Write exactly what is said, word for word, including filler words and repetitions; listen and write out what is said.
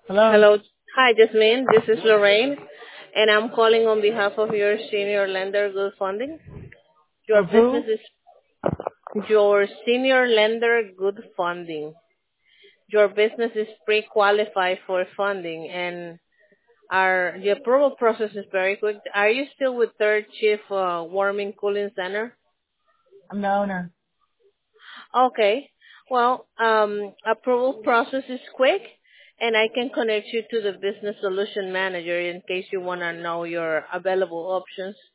Hello. Hello. Hi, Jasmine. This is Lorraine, and I'm calling on behalf of your senior lender good funding. Your Of business who? is your senior lender good funding. Your business is pre-qualified for funding, and our the approval process is very quick. Are you still with Third Chief uh, Warming Cooling Center? I'm the owner. Okay. Well, um, approval process is quick, and I can connect you to the business solution manager in case you want to know your available options.